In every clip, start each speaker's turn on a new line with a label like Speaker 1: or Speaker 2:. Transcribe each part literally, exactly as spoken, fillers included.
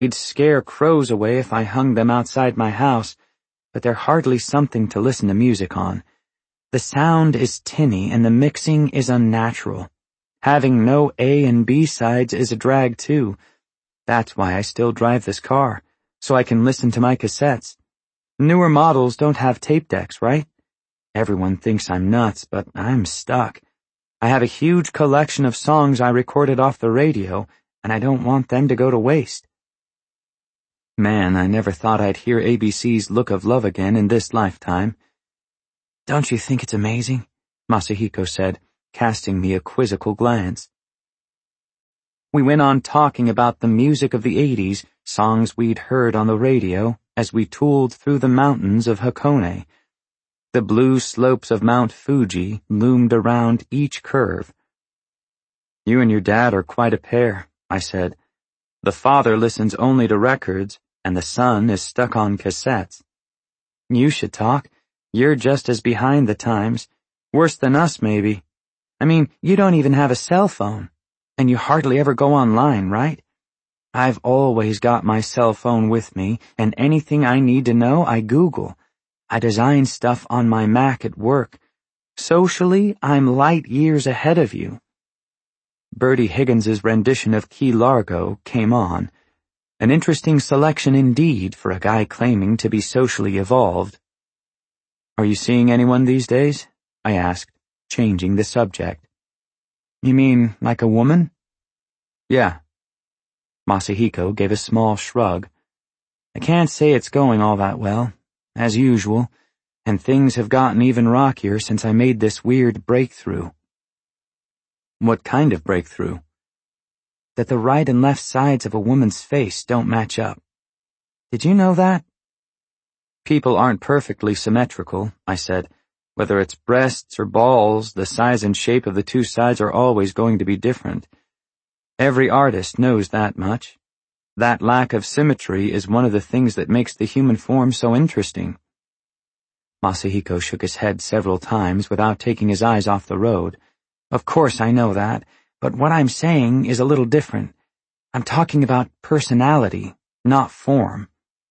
Speaker 1: They'd scare crows away if I hung them outside my house, but they're hardly something to listen to music on. The sound is tinny and the mixing is unnatural. Having no A and B sides is a drag too. That's why I still drive this car, so I can listen to my cassettes. Newer models don't have tape decks, right? Everyone thinks I'm nuts, but I'm stuck. I have a huge collection of songs I recorded off the radio, and I don't want them to go to waste. Man, I never thought I'd hear A B C's Look of Love again in this lifetime. Don't you think it's amazing? Masahiko said, casting me a quizzical glance. We went on talking about the music of the eighties, songs we'd heard on the radio, as we tooled through the mountains of Hakone. The blue slopes of Mount Fuji loomed around each curve. You and your dad are quite a pair, I said. The father listens only to records, and the son is stuck on cassettes. You should talk. You're just as behind the times. Worse than us, maybe. I mean, you don't even have a cell phone. And you hardly ever go online, right? I've always got my cell phone with me, and anything I need to know, I Google. I design stuff on my Mac at work. Socially, I'm light years ahead of you. Bertie Higgins's rendition of Key Largo came on. An interesting selection indeed for a guy claiming to be socially evolved. Are you seeing anyone these days? I asked, changing the subject. You mean like a woman? Yeah. Masahiko gave a small shrug. I can't say it's going all that well, as usual, and things have gotten even rockier since I made this weird breakthrough. What kind of breakthrough? That the right and left sides of a woman's face don't match up. Did you know that? People aren't perfectly symmetrical, I said. Whether it's breasts or balls, the size and shape of the two sides are always going to be different. Every artist knows that much. That lack of symmetry is one of the things that makes the human form so interesting. Masahiko shook his head several times without taking his eyes off the road. Of course I know that, but what I'm saying is a little different. I'm talking about personality, not form.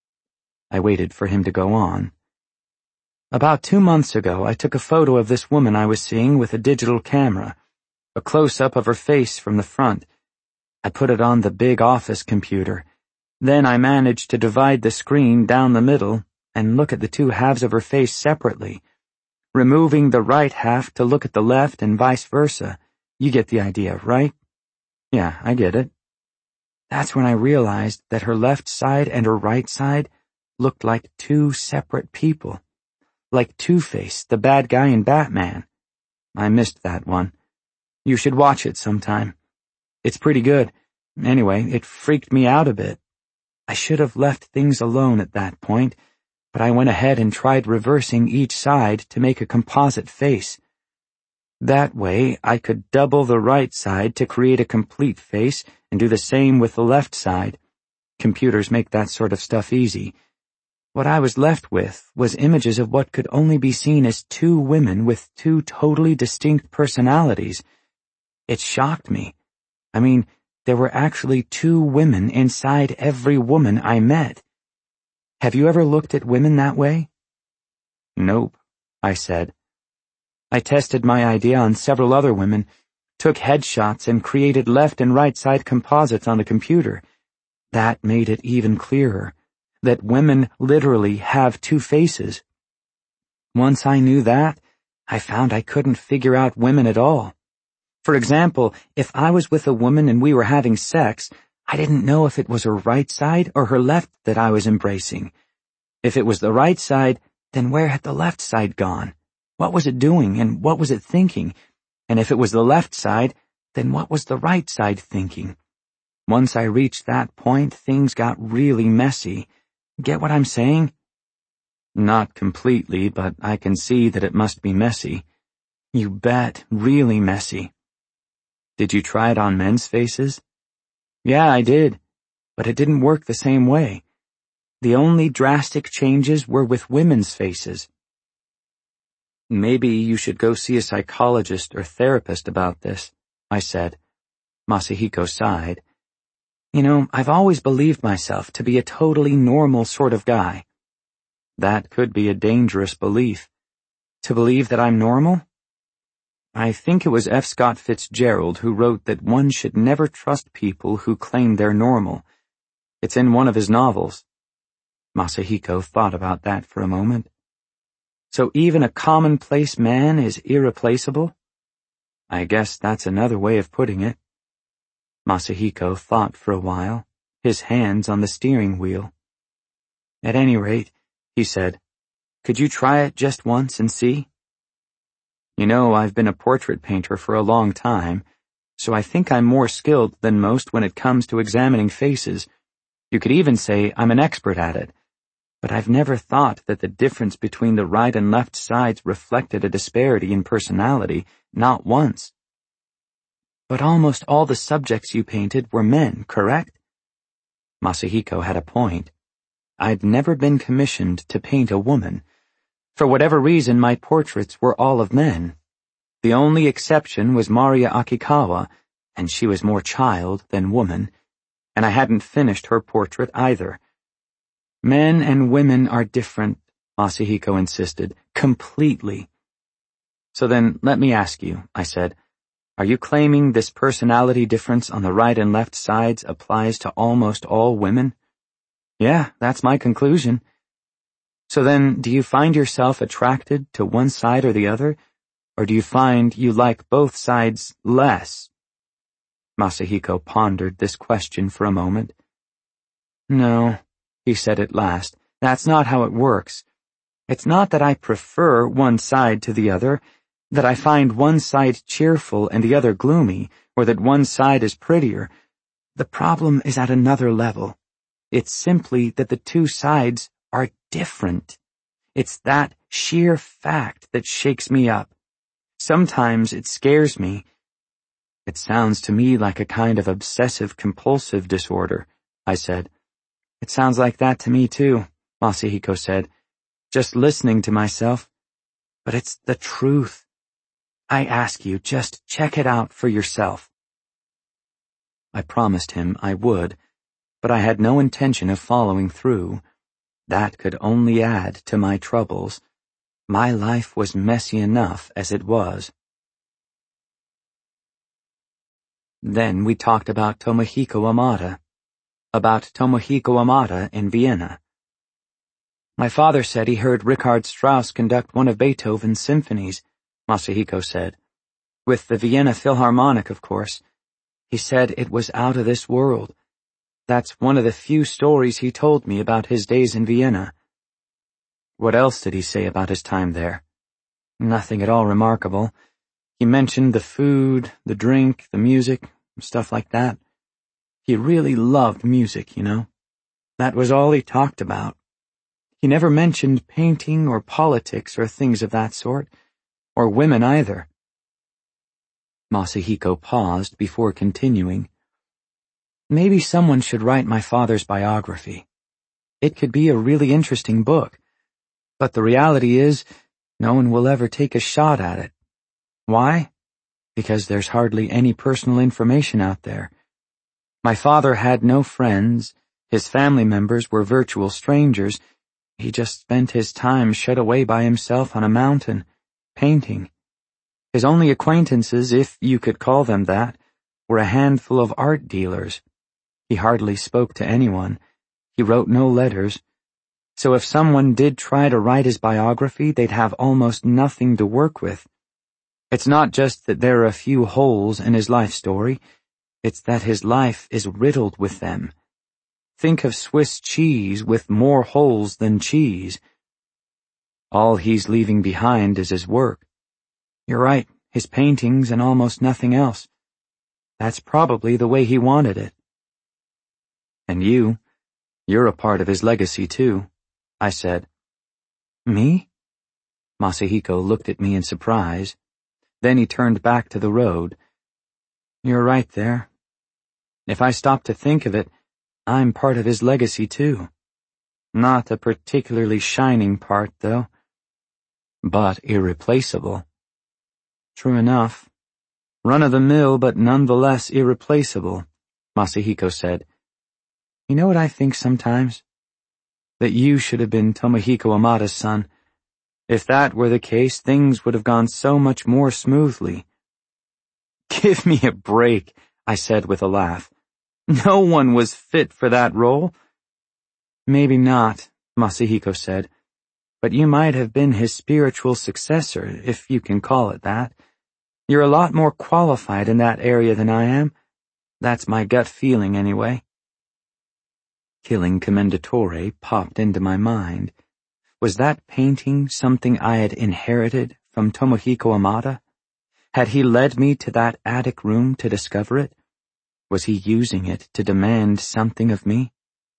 Speaker 1: I waited for him to go on. About two months ago, I took a photo of this woman I was seeing with a digital camera, a close-up of her face from the front. I put it on the big office computer. Then I managed to divide the screen down the middle and look at the two halves of her face separately, removing the right half to look at the left and vice versa. You get the idea, right? Yeah, I get it. That's when I realized that her left side and her right side looked like two separate people. Like Two-Face, the bad guy in Batman. I missed that one. You should watch it sometime. It's pretty good. Anyway, it freaked me out a bit. I should have left things alone at that point, but I went ahead and tried reversing each side to make a composite face. That way, I could double the right side to create a complete face and do the same with the left side. Computers make that sort of stuff easy. What I was left with was images of what could only be seen as two women with two totally distinct personalities. It shocked me. I mean, there were actually two women inside every woman I met. Have you ever looked at women that way? Nope, I said. I tested my idea on several other women, took headshots and created left and right side composites on the computer. That made it even clearer. That women literally have two faces. Once I knew that, I found I couldn't figure out women at all. For example, if I was with a woman and we were having sex, I didn't know if it was her right side or her left that I was embracing. If it was the right side, then where had the left side gone? What was it doing and what was it thinking? And if it was the left side, then what was the right side thinking? Once I reached that point, things got really messy. Get what I'm saying? Not completely, but I can see that it must be messy. You bet, really messy. Did you try it on men's faces? Yeah, I did, but it didn't work the same way. The only drastic changes were with women's faces. Maybe you should go see a psychologist or therapist about this, I said. Masahiko sighed. You know, I've always believed myself to be a totally normal sort of guy. That could be a dangerous belief. To believe that I'm normal? I think it was F. Scott Fitzgerald who wrote that one should never trust people who claim they're normal. It's in one of his novels. Masahiko thought about that for a moment. So even a commonplace man is irreplaceable? I guess that's another way of putting it. Masahiko thought for a while, his hands on the steering wheel. At any rate, he said, could you try it just once and see? You know, I've been a portrait painter for a long time, so I think I'm more skilled than most when it comes to examining faces. You could even say I'm an expert at it. But I've never thought that the difference between the right and left sides reflected a disparity in personality, not once. But almost all the subjects you painted were men, correct? Masahiko had a point. I'd never been commissioned to paint a woman. For whatever reason, my portraits were all of men. The only exception was Maria Akikawa, and she was more child than woman, and I hadn't finished her portrait either. Men and women are different, Masahiko insisted, completely. So then, let me ask you, I said, are you claiming this personality difference on the right and left sides applies to almost all women? Yeah, that's my conclusion. So then, do you find yourself attracted to one side or the other, or do you find you like both sides less? Masahiko pondered this question for a moment. No, he said at last, that's not how it works. It's not that I prefer one side to the other, that I find one side cheerful and the other gloomy, or that one side is prettier. The problem is at another level. It's simply that the two sides are different. It's that sheer fact that shakes me up. Sometimes it scares me. It sounds to me like a kind of obsessive-compulsive disorder, I said. It sounds like that to me too, Masahiko said, just listening to myself. But it's the truth. I ask you, just check it out for yourself. I promised him I would, but I had no intention of following through. That could only add to my troubles. My life was messy enough as it was. Then we talked about Tomohiko Amada. About Tomohiko Amada in Vienna. My father said he heard Richard Strauss conduct one of Beethoven's symphonies, Masahiko said. With the Vienna Philharmonic, of course. He said it was out of this world. That's one of the few stories he told me about his days in Vienna. What else did he say about his time there? Nothing at all remarkable. He mentioned the food, the drink, the music, stuff like that. He really loved music, you know. That was all he talked about. He never mentioned painting or politics or things of that sort, or women either. Masahiko paused before continuing. Maybe someone should write my father's biography. It could be a really interesting book. But the reality is, no one will ever take a shot at it. Why? Because there's hardly any personal information out there. My father had no friends. His family members were virtual strangers. He just spent his time shut away by himself on a mountain, painting. His only acquaintances, if you could call them that, were a handful of art dealers. He hardly spoke to anyone. He wrote no letters. So if someone did try to write his biography, they'd have almost nothing to work with. It's not just that there are a few holes in his life story. It's that his life is riddled with them. Think of Swiss cheese with more holes than cheese. All he's leaving behind is his work. You're right, his paintings and almost nothing else. That's probably the way he wanted it. And you, you're a part of his legacy too, I said. Me? Masahiko looked at me in surprise. Then he turned back to the road. You're right there. If I stop to think of it, I'm part of his legacy too. Not a particularly shining part, though. But irreplaceable. True enough. Run-of-the-mill, but nonetheless irreplaceable, Masahiko said, You know what I think sometimes? That you should have been Tomohiko Amada's son. If that were the case, things would have gone so much more smoothly. Give me a break, I said with a laugh. No one was fit for that role. Maybe not, Masahiko said, but you might have been his spiritual successor, if you can call it that. You're a lot more qualified in that area than I am. That's my gut feeling, anyway. Killing Commendatore popped into my mind. Was that painting something I had inherited from Tomohiko Amada? Had he led me to that attic room to discover it? Was he using it to demand something of me?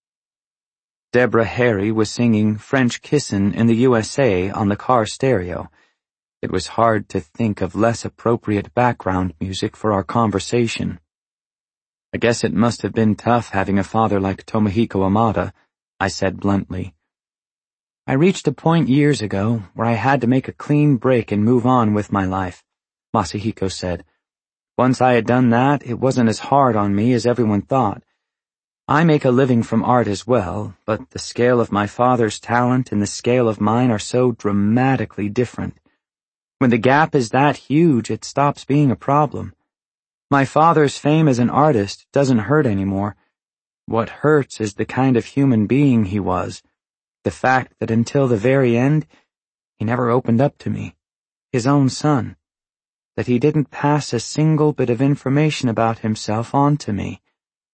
Speaker 1: Deborah Harry was singing French Kissin' in the U S A on the car stereo. It was hard to think of less appropriate background music for our conversation. I guess it must have been tough having a father like Tomohiko Amada, I said bluntly. I reached a point years ago where I had to make a clean break and move on with my life, Masahiko said. Once I had done that, it wasn't as hard on me as everyone thought. I make a living from art as well, but the scale of my father's talent and the scale of mine are so dramatically different. When the gap is that huge, it stops being a problem. My father's fame as an artist doesn't hurt anymore. What hurts is the kind of human being he was, the fact that until the very end, he never opened up to me, his own son, that he didn't pass a single bit of information about himself on to me.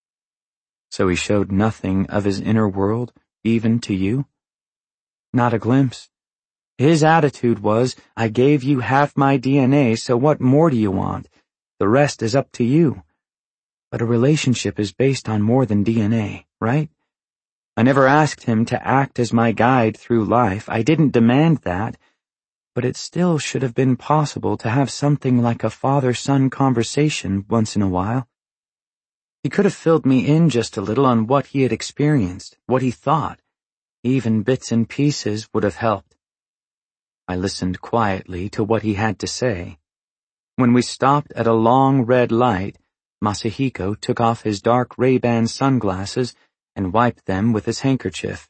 Speaker 1: So he showed nothing of his inner world, even to you? Not a glimpse. His attitude was, I gave you half my D N A, so what more do you want? The rest is up to you. But a relationship is based on more than D N A, right? I never asked him to act as my guide through life. I didn't demand that. But it still should have been possible to have something like a father-son conversation once in a while. He could have filled me in just a little on what he had experienced, what he thought. Even bits and pieces would have helped. I listened quietly to what he had to say. When we stopped at a long red light, Masahiko took off his dark Ray-Ban sunglasses and wiped them with his handkerchief.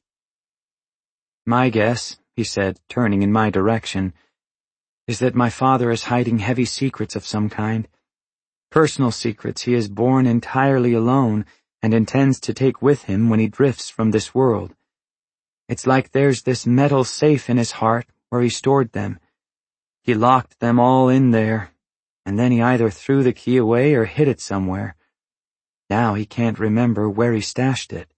Speaker 1: My guess, he said, turning in my direction, is that my father is hiding heavy secrets of some kind. Personal secrets he is born entirely alone and intends to take with him when he drifts from this world. It's like there's this metal safe in his heart where he stored them. He locked them all in there, and then he either threw the key away or hid it somewhere. Now he can't remember where he stashed it.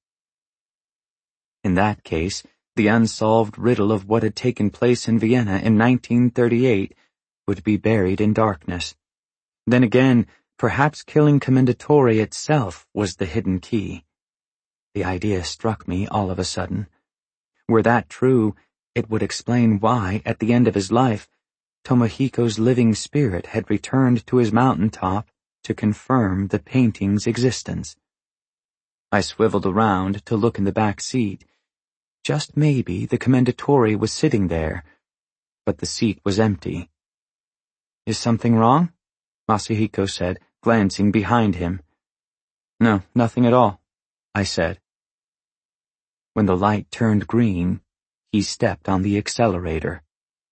Speaker 1: In that case, the unsolved riddle of what had taken place in Vienna in nineteen thirty-eight would be buried in darkness. Then again, perhaps killing Commendatore itself was the hidden key. The idea struck me all of a sudden. Were that true, it would explain why, at the end of his life, Tomohiko's living spirit had returned to his mountaintop to confirm the painting's existence. I swiveled around to look in the back seat. Just maybe the Commendatore was sitting there, but the seat was empty. Is something wrong? Masahiko said, glancing behind him. No, nothing at all, I said. When the light turned green, he stepped on the accelerator.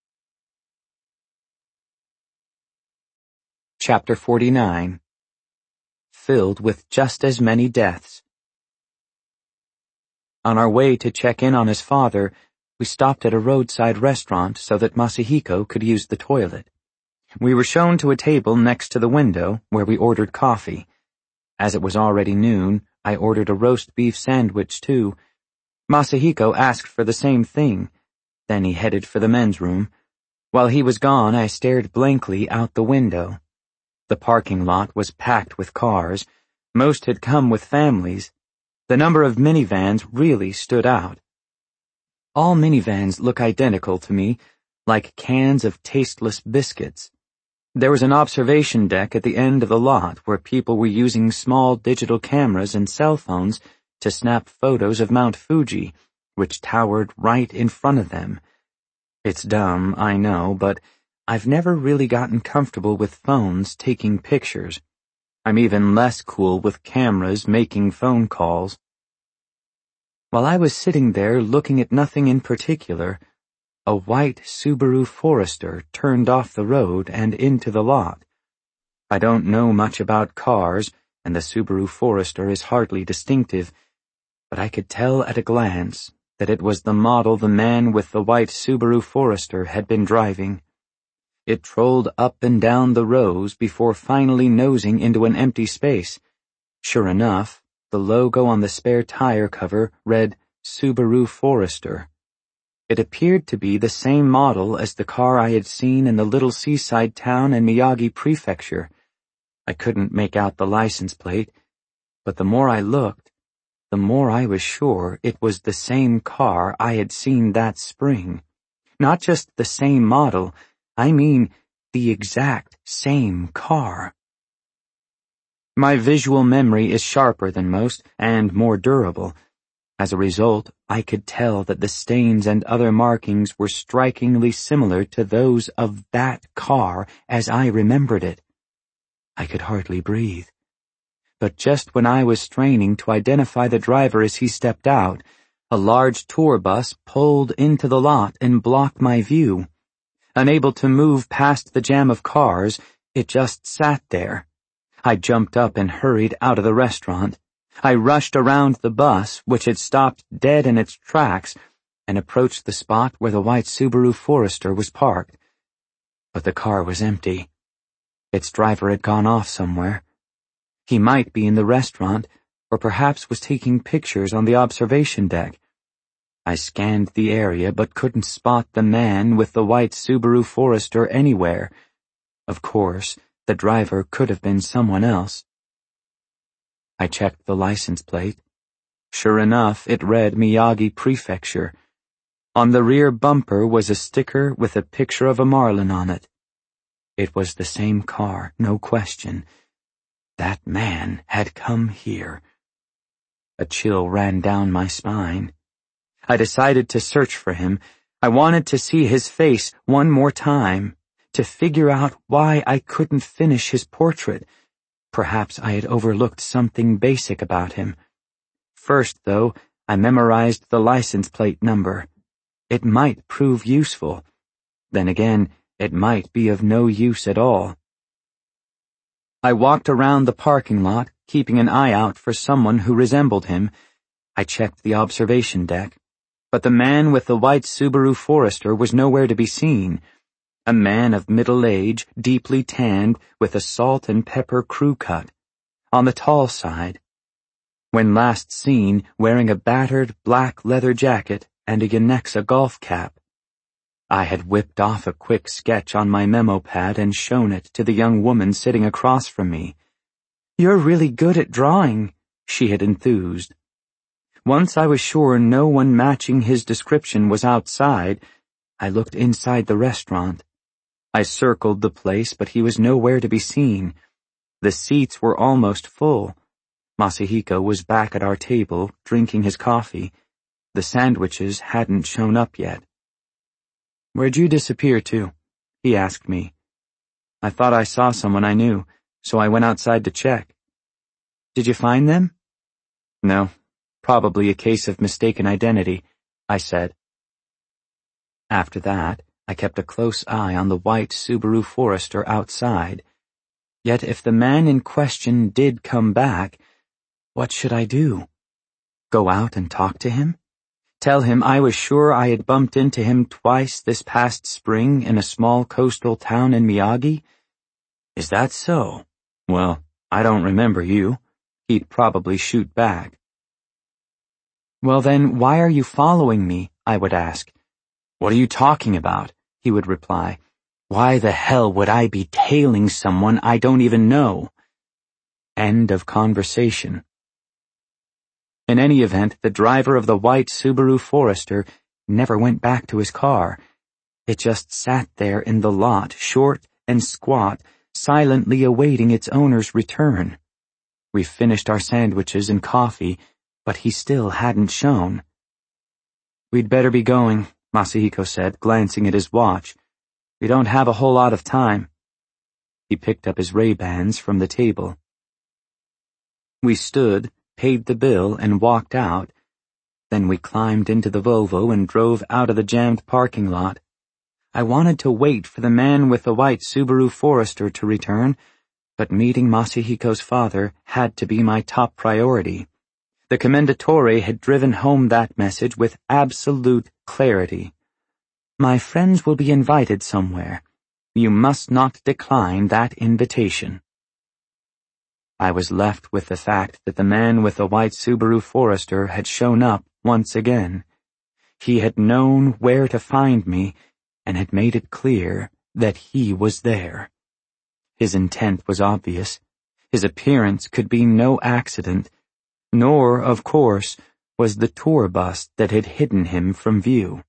Speaker 1: Chapter forty-nine. Filled with just as many deaths. On our way to check in on his father, we stopped at a roadside restaurant so that Masahiko could use the toilet. We were shown to a table next to the window where we ordered coffee. As it was already noon, I ordered a roast beef sandwich too. Masahiko asked for the same thing. Then he headed for the men's room. While he was gone, I stared blankly out the window. The parking lot was packed with cars. Most had come with families. The number of minivans really stood out. All minivans look identical to me, like cans of tasteless biscuits. There was an observation deck at the end of the lot where people were using small digital cameras and cell phones to snap photos of Mount Fuji, which towered right in front of them. It's dumb, I know, but I've never really gotten comfortable with phones taking pictures. I'm even less cool with cameras making phone calls. While I was sitting there looking at nothing in particular, a white Subaru Forester turned off the road and into the lot. I don't know much about cars, and the Subaru Forester is hardly distinctive, but I could tell at a glance that it was the model the man with the white Subaru Forester had been driving. It trolled up and down the rows before finally nosing into an empty space. Sure enough, the logo on the spare tire cover read Subaru Forester. It appeared to be the same model as the car I had seen in the little seaside town in Miyagi Prefecture. I couldn't make out the license plate, but the more I looked, the more I was sure it was the same car I had seen that spring. Not just the same model, I mean the exact same car. My visual memory is sharper than most and more durable. As a result, I could tell that the stains and other markings were strikingly similar to those of that car as I remembered it. I could hardly breathe. But just when I was straining to identify the driver as he stepped out, a large tour bus pulled into the lot and blocked my view. Unable to move past the jam of cars, it just sat there. I jumped up and hurried out of the restaurant. I rushed around the bus, which had stopped dead in its tracks, and approached the spot where the white Subaru Forester was parked. But the car was empty. Its driver had gone off somewhere. He might be in the restaurant, or perhaps was taking pictures on the observation deck. I scanned the area but couldn't spot the man with the white Subaru Forester anywhere. Of course, the driver could have been someone else. I checked the license plate. Sure enough, it read Miyagi Prefecture. On the rear bumper was a sticker with a picture of a marlin on it. It was the same car, no question. That man had come here. A chill ran down my spine. I decided to search for him. I wanted to see his face one more time, to figure out why I couldn't finish his portrait. Perhaps I had overlooked something basic about him. First, though, I memorized the license plate number. It might prove useful. Then again, it might be of no use at all. I walked around the parking lot, keeping an eye out for someone who resembled him. I checked the observation deck, but the man with the white Subaru Forester was nowhere to be seen. A man of middle age, deeply tanned, with a salt and pepper crew cut, on the tall side. When last seen, wearing a battered black leather jacket and a Yonexa golf cap. I had whipped off a quick sketch on my memo pad and shown it to the young woman sitting across from me. "You're really good at drawing," she had enthused. Once I was sure no one matching his description was outside, I looked inside the restaurant. I circled the place, but he was nowhere to be seen. The seats were almost full. Masahiko was back at our table, drinking his coffee. The sandwiches hadn't shown up yet. "Where'd you disappear to?" he asked me. I thought I saw someone I knew, so I went outside to check. "Did you find them?" "No, probably a case of mistaken identity," I said. After that, I kept a close eye on the white Subaru Forester outside. Yet if the man in question did come back, what should I do? Go out and talk to him? Tell him I was sure I had bumped into him twice this past spring in a small coastal town in Miyagi? "Is that so? Well, I don't remember you." He'd probably shoot back. "Well then, why are you following me?" I would ask. "What are you talking about?" he would reply. "Why the hell would I be tailing someone I don't even know?" End of conversation. In any event, the driver of the white Subaru Forester never went back to his car. It just sat there in the lot, short and squat, silently awaiting its owner's return. We finished our sandwiches and coffee, but he still hadn't shown. "We'd better be going," Masahiko said, glancing at his watch. "We don't have a whole lot of time." He picked up his Ray-Bans from the table. We stood, paid the bill, and walked out. Then we climbed into the Volvo and drove out of the jammed parking lot. I wanted to wait for the man with the white Subaru Forester to return, but meeting Masahiko's father had to be my top priority. The Commendatore had driven home that message with absolute clarity. My friends will be invited somewhere. You must not decline that invitation. I was left with the fact that the man with the white Subaru Forester had shown up once again. He had known where to find me and had made it clear that he was there. His intent was obvious. His appearance could be no accident, nor, of course, was the tour bus that had hidden him from view.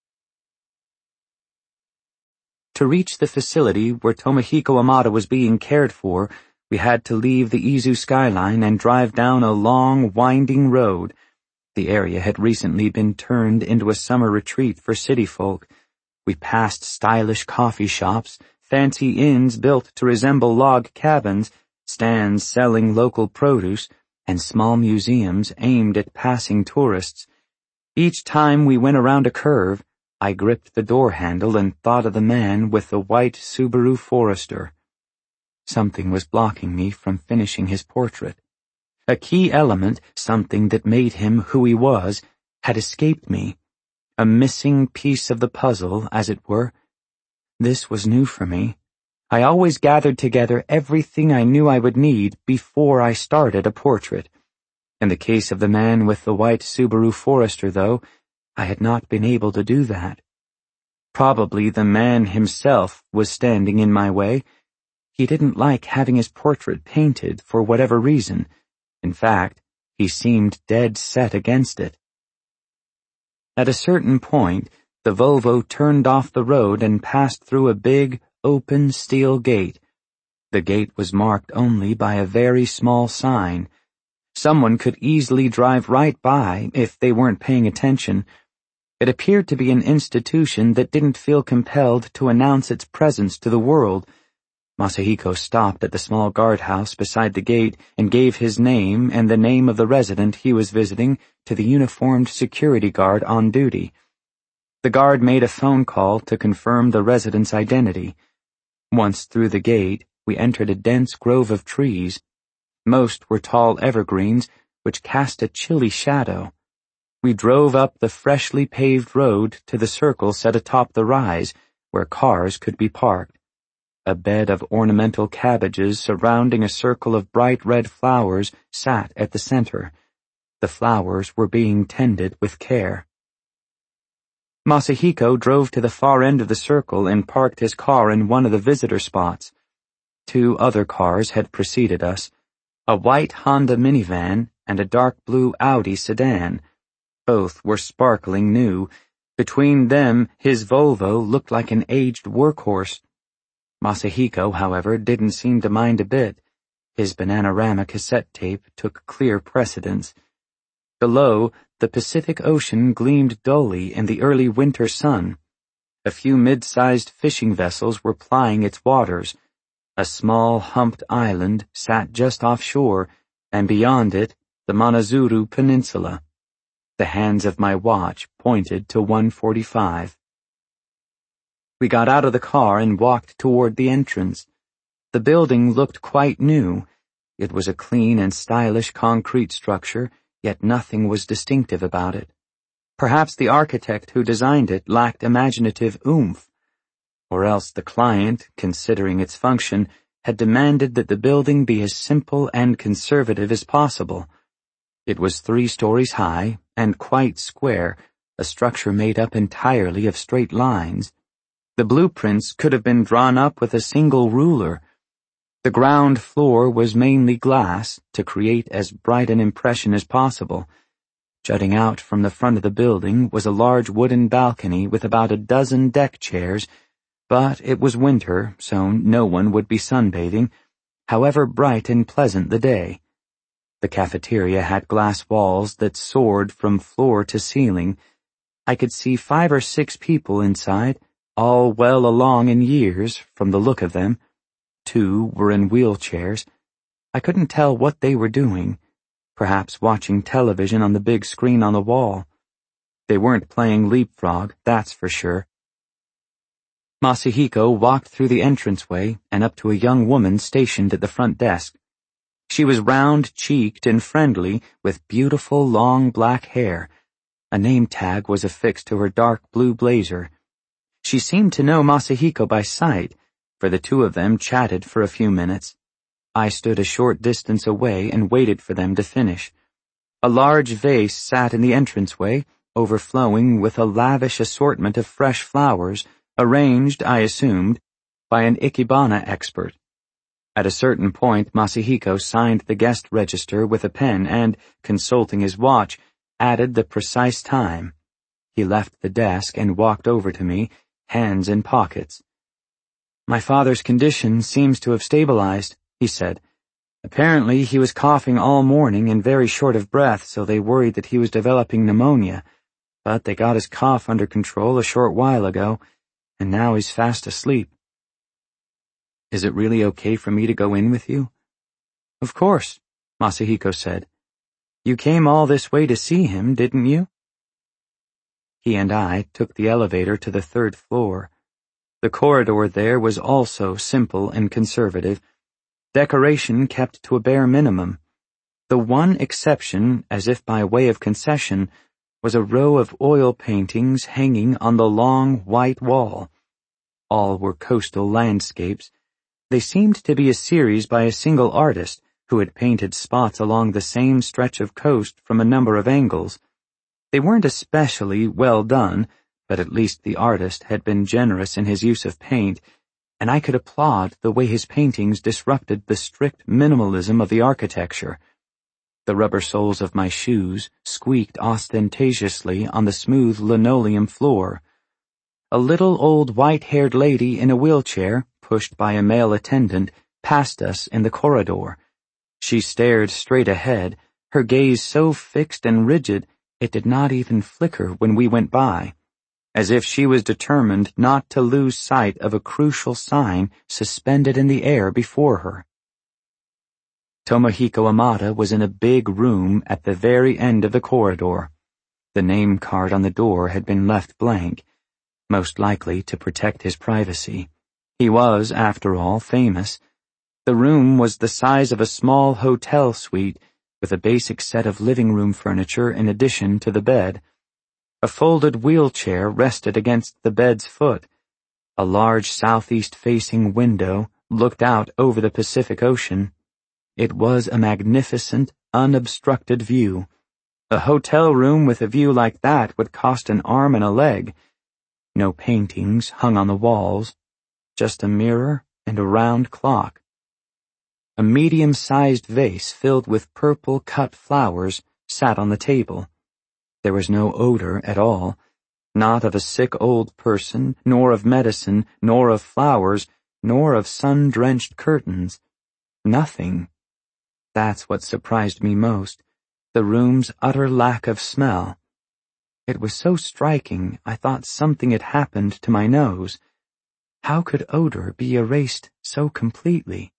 Speaker 1: To reach the facility where Tomohiko Amada was being cared for, we had to leave the Izu skyline and drive down a long, winding road. The area had recently been turned into a summer retreat for city folk. We passed stylish coffee shops, fancy inns built to resemble log cabins, stands selling local produce, and small museums aimed at passing tourists. Each time we went around a curve, I gripped the door handle and thought of the man with the white Subaru Forester. Something was blocking me from finishing his portrait. A key element, something that made him who he was, had escaped me. A missing piece of the puzzle, as it were. This was new for me. I always gathered together everything I knew I would need before I started a portrait. In the case of the man with the white Subaru Forester, though, I had not been able to do that. Probably the man himself was standing in my way. He didn't like having his portrait painted for whatever reason. In fact, he seemed dead set against it. At a certain point, the Volvo turned off the road and passed through a big, open steel gate. The gate was marked only by a very small sign. Someone could easily drive right by if they weren't paying attention. It appeared to be an institution that didn't feel compelled to announce its presence to the world. Masahiko stopped at the small guardhouse beside the gate and gave his name and the name of the resident he was visiting to the uniformed security guard on duty. The guard made a phone call to confirm the resident's identity. Once through the gate, we entered a dense grove of trees. Most were tall evergreens, which cast a chilly shadow. We drove up the freshly paved road to the circle set atop the rise, where cars could be parked. A bed of ornamental cabbages surrounding a circle of bright red flowers sat at the center. The flowers were being tended with care. Masahiko drove to the far end of the circle and parked his car in one of the visitor spots. Two other cars had preceded us, a white Honda minivan and a dark blue Audi sedan. Both were sparkling new. Between them, his Volvo looked like an aged workhorse. Masahiko, however, didn't seem to mind a bit. His Bananarama cassette tape took clear precedence. Below, the Pacific Ocean gleamed dully in the early winter sun. A few mid-sized fishing vessels were plying its waters. A small humped island sat just offshore, and beyond it, the Manazuru Peninsula. The hands of my watch pointed to one forty-five. We got out of the car and walked toward the entrance. The building looked quite new. It was a clean and stylish concrete structure, yet nothing was distinctive about it. Perhaps the architect who designed it lacked imaginative oomph, or else the client, considering its function, had demanded that the building be as simple and conservative as possible. It was three stories high and quite square, a structure made up entirely of straight lines. The blueprints could have been drawn up with a single ruler. The ground floor was mainly glass to create as bright an impression as possible. Jutting out from the front of the building was a large wooden balcony with about a dozen deck chairs, but it was winter, so no one would be sunbathing, however bright and pleasant the day. The cafeteria had glass walls that soared from floor to ceiling. I could see five or six people inside, all well along in years from the look of them. Two were in wheelchairs. I couldn't tell what they were doing. perhaps watching television on the big screen on the wall. They weren't playing leapfrog, that's for sure. Masahiko walked through the entranceway and up to a young woman stationed at the front desk. She was round-cheeked and friendly, with beautiful long black hair. A name tag was affixed to her dark blue blazer. She seemed to know Masahiko by sight, for the two of them chatted for a few minutes. I stood a short distance away and waited for them to finish. A large vase sat in the entranceway, overflowing with a lavish assortment of fresh flowers, arranged, I assumed, by an ikebana expert. At a certain point, Masahiko signed the guest register with a pen and, consulting his watch, added the precise time. He left the desk and walked over to me, hands in pockets. "My father's condition seems to have stabilized," he said. "Apparently he was coughing all morning and very short of breath, so they worried that he was developing pneumonia. But they got his cough under control a short while ago, and now he's fast asleep." "Is it really okay for me to go in with you?" "Of course," Masahiko said. "You came all this way to see him, didn't you?" He and I took the elevator to the third floor. The corridor there was also simple and conservative, decoration kept to a bare minimum. The one exception, as if by way of concession, was a row of oil paintings hanging on the long white wall. All were coastal landscapes. They seemed to be a series by a single artist who had painted spots along the same stretch of coast from a number of angles. They weren't especially well done, but at least the artist had been generous in his use of paint, and I could applaud the way his paintings disrupted the strict minimalism of the architecture. The rubber soles of my shoes squeaked ostentatiously on the smooth linoleum floor. A little old white-haired lady in a wheelchair, pushed by a male attendant, passed us in the corridor. She stared straight ahead, her gaze so fixed and rigid it did not even flicker when we went by, as if she was determined not to lose sight of a crucial sign suspended in the air before her. Tomohiko Amada was in a big room at the very end of the corridor. The name card on the door had been left blank, most likely to protect his privacy. He was, after all, famous. The room was the size of a small hotel suite, with a basic set of living room furniture in addition to the bed. A folded wheelchair rested against the bed's foot. A large southeast-facing window looked out over the Pacific Ocean. It was a magnificent, unobstructed view. A hotel room with a view like that would cost an arm and a leg. No paintings hung on the walls, just a mirror and a round clock. A medium-sized vase filled with purple cut flowers sat on the table. There was no odor at all, not of a sick old person, nor of medicine, nor of flowers, nor of sun-drenched curtains. Nothing. That's what surprised me most, the room's utter lack of smell. It was so striking, I thought something had happened to my nose. How could odor be erased so completely?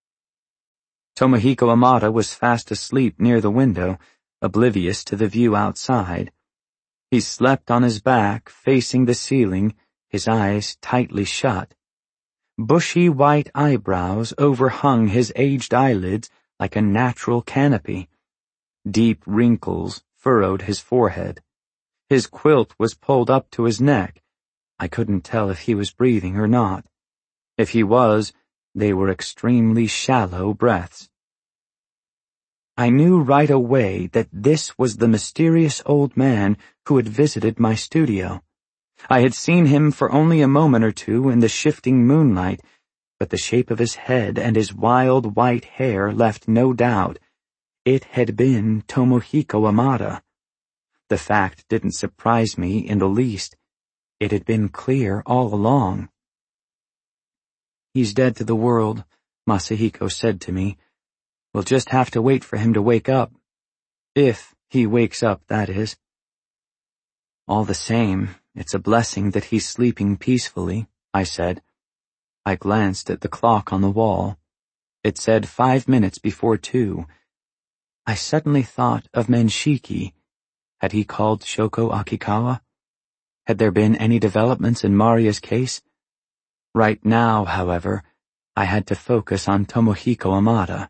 Speaker 1: Tomohiko Amada was fast asleep near the window, oblivious to the view outside. He slept on his back, facing the ceiling, his eyes tightly shut. Bushy white eyebrows overhung his aged eyelids like a natural canopy. Deep wrinkles furrowed his forehead. His quilt was pulled up to his neck. I couldn't tell if he was breathing or not. If he was, they were extremely shallow breaths. I knew right away that this was the mysterious old man who had visited my studio. I had seen him for only a moment or two in the shifting moonlight, but the shape of his head and his wild white hair left no doubt. It had been Tomohiko Amada. The fact didn't surprise me in the least. It had been clear all along. "He's dead to the world," Masahiko said to me. "We'll just have to wait for him to wake up. If he wakes up, that is." "All the same, it's a blessing that he's sleeping peacefully," I said. I glanced at the clock on the wall. It said five minutes before two. I suddenly thought of Menshiki. Had he called Shoko Akikawa? Had there been any developments in Maria's case? Right now, however, I had to focus on Tomohiko Amada.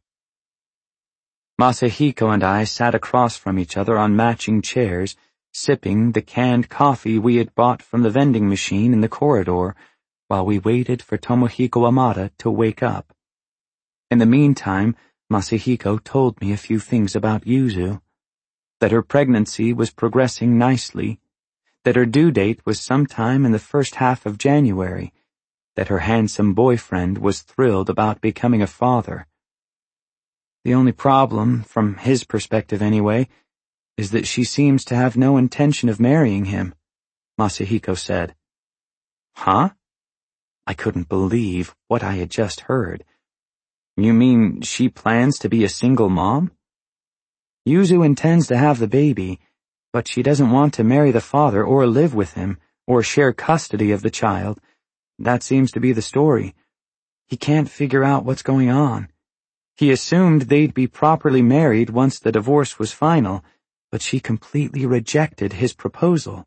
Speaker 1: Masahiko and I sat across from each other on matching chairs, sipping the canned coffee we had bought from the vending machine in the corridor, while we waited for Tomohiko Amada to wake up. In the meantime, Masahiko told me a few things about Yuzu. That her pregnancy was progressing nicely, that her due date was sometime in the first half of January, that her handsome boyfriend was thrilled about becoming a father. The only problem, from his perspective anyway, is that she seems to have no intention of marrying him, Masahiko said. Huh? I couldn't believe what I had just heard. You mean she plans to be a single mom? Yuzu intends to have the baby, but she doesn't want to marry the father or live with him, or share custody of the child. That seems to be the story. He can't figure out what's going on. He assumed they'd be properly married once the divorce was final, but she completely rejected his proposal.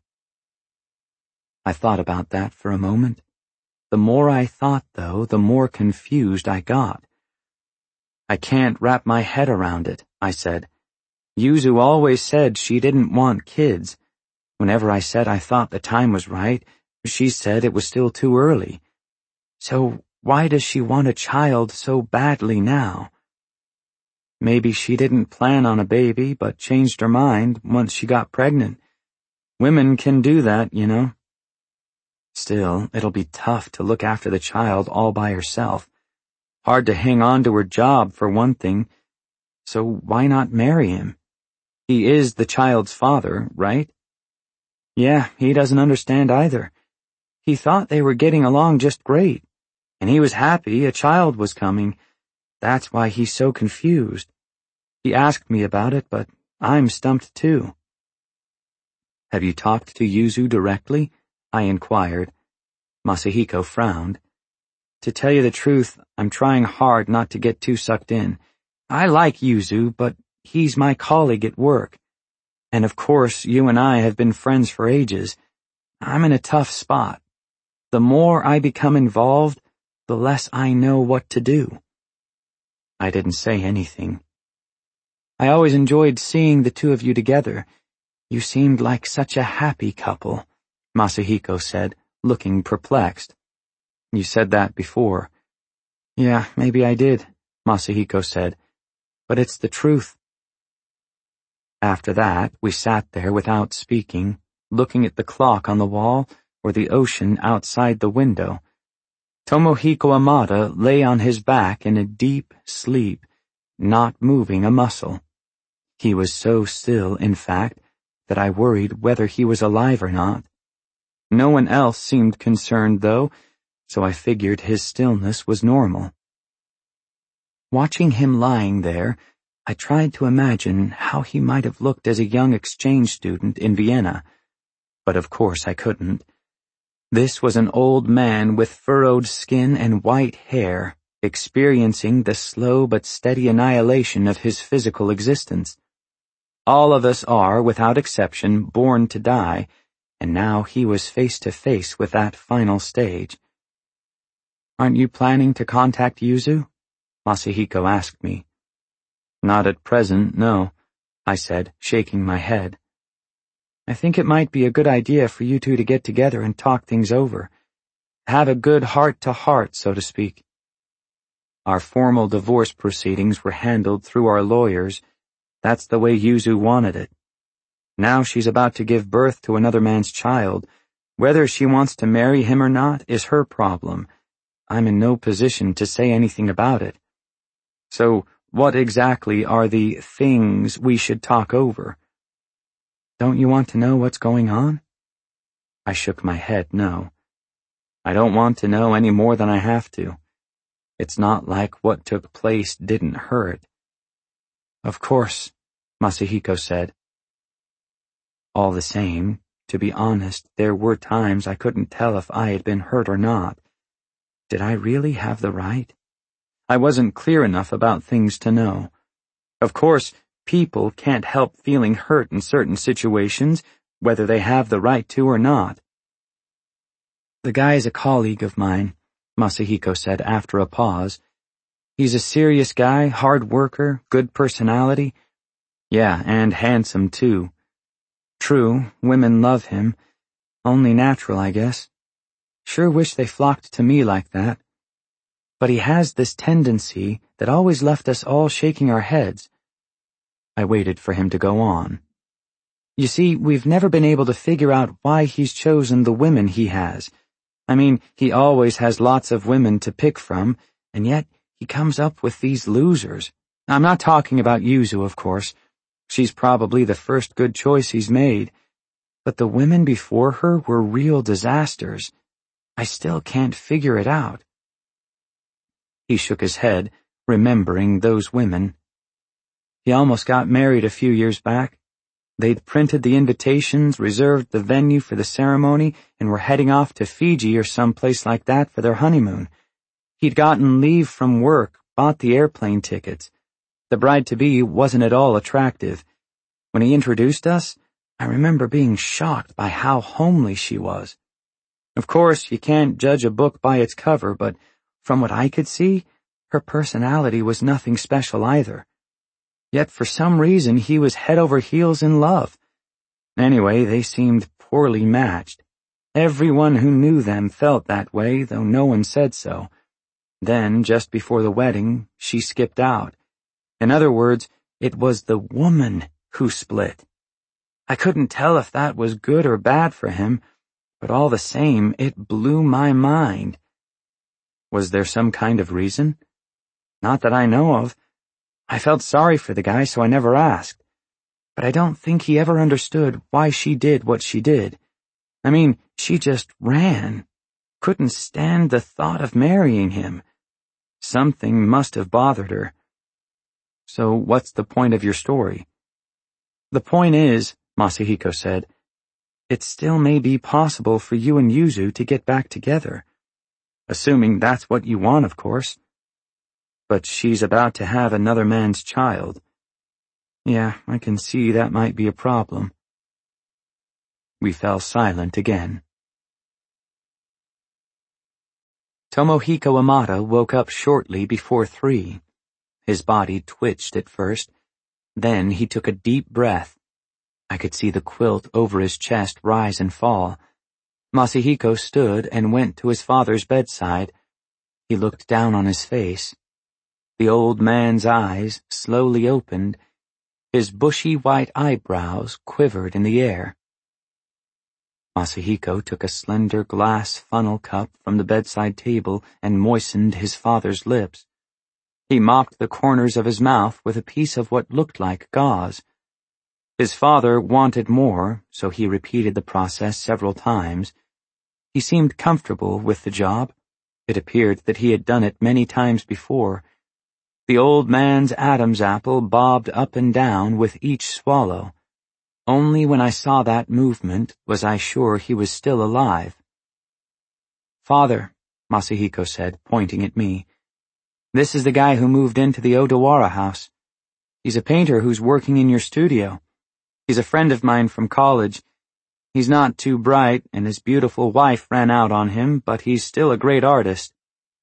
Speaker 1: I thought about that for a moment. The more I thought, though, the more confused I got. I can't wrap my head around it, I said. Yuzu always said she didn't want kids. Whenever I said I thought the time was right, she said it was still too early. So why does she want a child so badly now? Maybe she didn't plan on a baby, but changed her mind once she got pregnant. Women can do that, you know. Still, it'll be tough to look after the child all by herself. Hard to hang on to her job, for one thing. So why not marry him? He is the child's father, right? Yeah, he doesn't understand either. He thought they were getting along just great, and he was happy a child was coming. That's why he's so confused. He asked me about it, but I'm stumped too. Have you talked to Yuzu directly? I inquired. Masahiko frowned. To tell you the truth, I'm trying hard not to get too sucked in. I like Yuzu, but he's my colleague at work. And of course, you and I have been friends for ages. I'm in a tough spot. The more I become involved, the less I know what to do. I didn't say anything. I always enjoyed seeing the two of you together. You seemed like such a happy couple, Masahiko said, looking perplexed. You said that before. Yeah, maybe I did, Masahiko said. But it's the truth. After that, we sat there without speaking, looking at the clock on the wall or the ocean outside the window. Tomohiko Amada lay on his back in a deep sleep, not moving a muscle. He was so still, in fact, that I worried whether he was alive or not. No one else seemed concerned, though, so I figured his stillness was normal. Watching him lying there, I tried to imagine how he might have looked as a young exchange student in Vienna, but of course I couldn't. This was an old man with furrowed skin and white hair, experiencing the slow but steady annihilation of his physical existence. All of us are, without exception, born to die, and now he was face to face with that final stage. Aren't you planning to contact Yuzu? Masahiko asked me. Not at present, no, I said, shaking my head. I think it might be a good idea for you two to get together and talk things over. Have a good heart-to-heart, so to speak. Our formal divorce proceedings were handled through our lawyers. That's the way Yuzu wanted it. Now she's about to give birth to another man's child. Whether she wants to marry him or not is her problem. I'm in no position to say anything about it. So, what exactly are the things we should talk over? Don't you want to know what's going on? I shook my head no. I don't want to know any more than I have to. It's not like what took place didn't hurt. Of course, Masahiko said. All the same, to be honest, there were times I couldn't tell if I had been hurt or not. Did I really have the right? I wasn't clear enough about things to know. Of course, people can't help feeling hurt in certain situations, whether they have the right to or not. The guy is a colleague of mine, Masahiko said after a pause. He's a serious guy, hard worker, good personality. Yeah, and handsome too. True, women love him. Only natural, I guess. Sure wish they flocked to me like that. But he has this tendency that always left us all shaking our heads. I waited for him to go on. You see, we've never been able to figure out why he's chosen the women he has. I mean, he always has lots of women to pick from, and yet he comes up with these losers. I'm not talking about Yuzu, of course. She's probably the first good choice he's made. But the women before her were real disasters. I still can't figure it out. He shook his head, remembering those women. He almost got married a few years back. They'd printed the invitations, reserved the venue for the ceremony, and were heading off to Fiji or someplace like that for their honeymoon. He'd gotten leave from work, bought the airplane tickets. The bride-to-be wasn't at all attractive. When he introduced us, I remember being shocked by how homely she was. Of course, you can't judge a book by its cover, but from what I could see, her personality was nothing special either. Yet for some reason he was head over heels in love. Anyway, they seemed poorly matched. Everyone who knew them felt that way, though no one said so. Then, just before the wedding, she skipped out. In other words, it was the woman who split. I couldn't tell if that was good or bad for him, but all the same, it blew my mind. Was there some kind of reason? Not that I know of. I felt sorry for the guy, so I never asked. But I don't think he ever understood why she did what she did. I mean, she just ran. Couldn't stand the thought of marrying him. Something must have bothered her. So what's the point of your story? The point is, Masahiko said, it still may be possible for you and Yuzu to get back together. Assuming that's what you want, of course. But she's about to have another man's child. Yeah, I can see that might be a problem. We fell silent again. Tomohiko Amada woke up shortly before three. His body twitched at first. Then he took a deep breath. I could see the quilt over his chest rise and fall. Masahiko stood and went to his father's bedside. He looked down on his face. The old man's eyes slowly opened. His bushy white eyebrows quivered in the air. Masahiko took a slender glass funnel cup from the bedside table and moistened his father's lips. He mopped the corners of his mouth with a piece of what looked like gauze. His father wanted more, so he repeated the process several times. He seemed comfortable with the job. It appeared that he had done it many times before. The old man's Adam's apple bobbed up and down with each swallow. Only when I saw that movement was I sure he was still alive. Father, Masahiko said, pointing at me, this is the guy who moved into the Odawara house. He's a painter who's working in your studio. He's a friend of mine from college. He's not too bright, and his beautiful wife ran out on him, but he's still a great artist.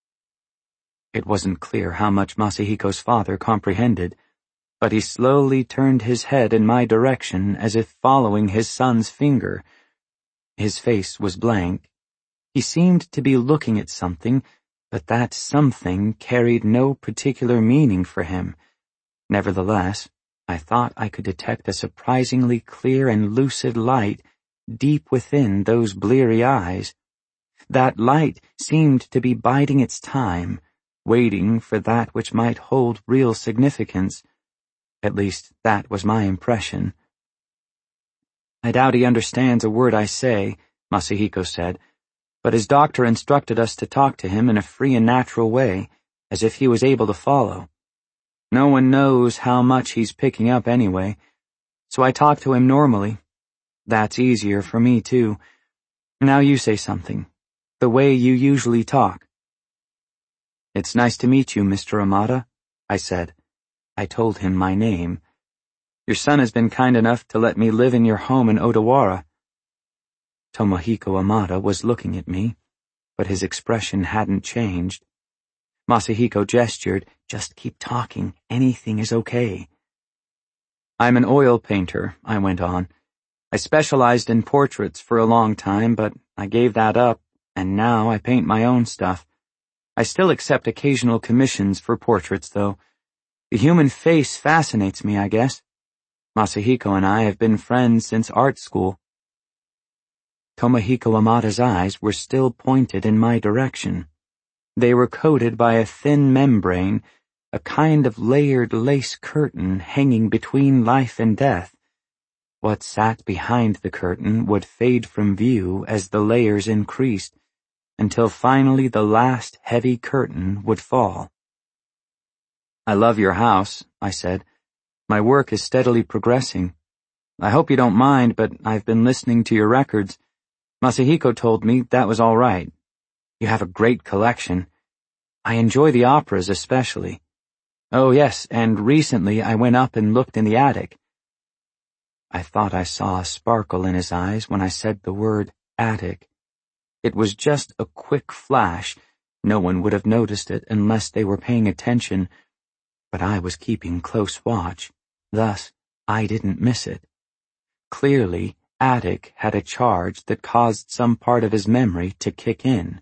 Speaker 1: It wasn't clear how much Masahiko's father comprehended, but he slowly turned his head in my direction as if following his son's finger. His face was blank. He seemed to be looking at something, but that something carried no particular meaning for him. Nevertheless, I thought I could detect a surprisingly clear and lucid light deep within those bleary eyes. That light seemed to be biding its time, waiting for that which might hold real significance. At least, that was my impression. I doubt he understands a word I say, Masahiko said, but his doctor instructed us to talk to him in a free and natural way, as if he was able to follow. No one knows how much he's picking up anyway, so I talk to him normally. That's easier for me, too. Now you say something, the way you usually talk. It's nice to meet you, Mister Amada, I said. I told him my name. Your son has been kind enough to let me live in your home in Odawara." Tomohiko Amada was looking at me, but his expression hadn't changed. Masahiko gestured, "Just keep talking. Anything is okay." "I'm an oil painter," I went on. "I specialized in portraits for a long time, but I gave that up, and now I paint my own stuff. I still accept occasional commissions for portraits, though. The human face fascinates me, I guess. Masahiko and I have been friends since art school." Tomohiko Amada's eyes were still pointed in my direction. They were coated by a thin membrane, a kind of layered lace curtain hanging between life and death. What sat behind the curtain would fade from view as the layers increased, until finally the last heavy curtain would fall. "I love your house," I said. "My work is steadily progressing. I hope you don't mind, but I've been listening to your records. Masahiko told me that was all right. You have a great collection. I enjoy the operas especially. Oh yes, and recently I went up and looked in the attic." I thought I saw a sparkle in his eyes when I said the word attic. It was just a quick flash. No one would have noticed it unless they were paying attention, but I was keeping close watch. Thus, I didn't miss it. Clearly, attic had a charge that caused some part of his memory to kick in.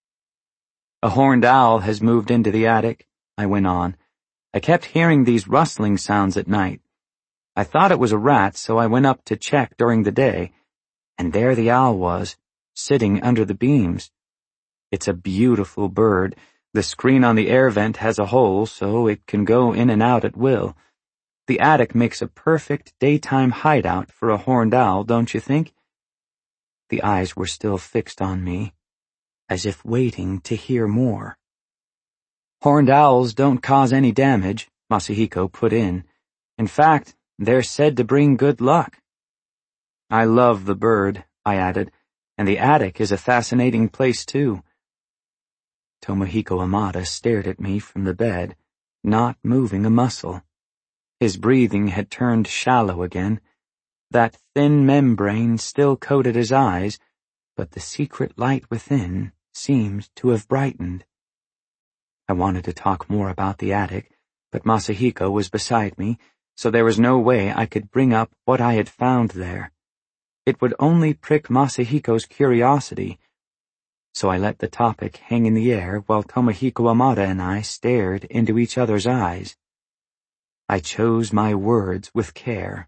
Speaker 1: "A horned owl has moved into the attic," I went on. "I kept hearing these rustling sounds at night. I thought it was a rat, so I went up to check during the day, and there the owl was, sitting under the beams. It's a beautiful bird. The screen on the air vent has a hole, so it can go in and out at will. The attic makes a perfect daytime hideout for a horned owl, don't you think?" The eyes were still fixed on me, as if waiting to hear more. "Horned owls don't cause any damage," Masahiko put in. "In fact, they're said to bring good luck." "I love the bird," I added, "and the attic is a fascinating place too." Tomohiko Amada stared at me from the bed, not moving a muscle. His breathing had turned shallow again. That thin membrane still coated his eyes, but the secret light within seemed to have brightened. I wanted to talk more about the attic, but Masahiko was beside me, so there was no way I could bring up what I had found there. It would only prick Masahiko's curiosity, so I let the topic hang in the air while Tomohiko Amada and I stared into each other's eyes. I chose my words with care.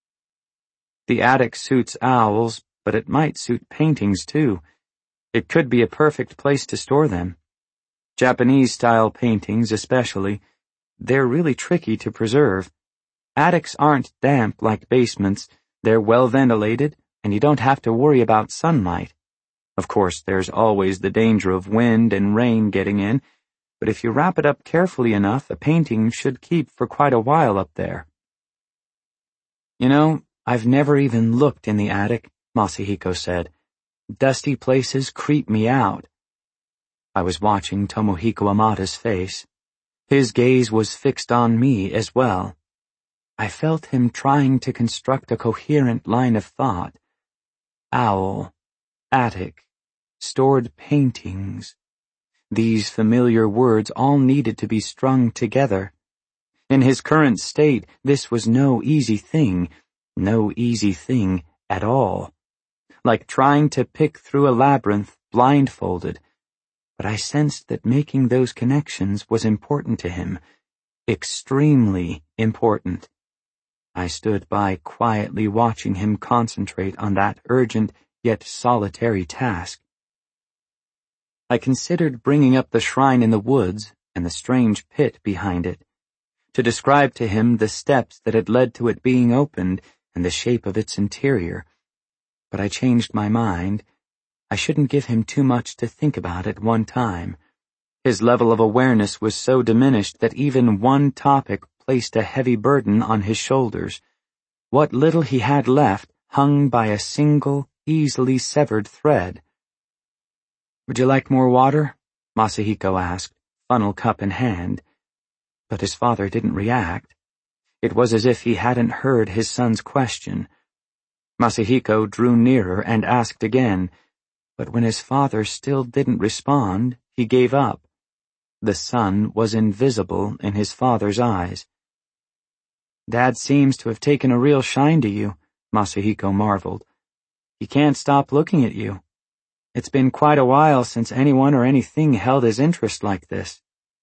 Speaker 1: "The attic suits owls, but it might suit paintings too. It could be a perfect place to store them. Japanese-style paintings especially. They're really tricky to preserve. Attics aren't damp like basements. They're well ventilated, and you don't have to worry about sunlight. Of course, there's always the danger of wind and rain getting in, but if you wrap it up carefully enough, a painting should keep for quite a while up there." "You know, I've never even looked in the attic," Masahiko said. "Dusty places creep me out." I was watching Tomohiko Amada's face. His gaze was fixed on me as well. I felt him trying to construct a coherent line of thought. Owl, attic, stored paintings. These familiar words all needed to be strung together. In his current state, this was no easy thing, no easy thing at all. Like trying to pick through a labyrinth blindfolded. But I sensed that making those connections was important to him, extremely important. I stood by quietly watching him concentrate on that urgent yet solitary task. I considered bringing up the shrine in the woods and the strange pit behind it, to describe to him the steps that had led to it being opened and the shape of its interior, but I changed my mind. I shouldn't give him too much to think about at one time. His level of awareness was so diminished that even one topic placed a heavy burden on his shoulders. What little he had left hung by a single, easily severed thread. "Would you like more water?" Masahiko asked, funnel cup in hand. But his father didn't react. It was as if he hadn't heard his son's question. Masahiko drew nearer and asked again, but when his father still didn't respond, he gave up. The sun was invisible in his father's eyes. "Dad seems to have taken a real shine to you," Masahiko marveled. "He can't stop looking at you. It's been quite a while since anyone or anything held his interest like this."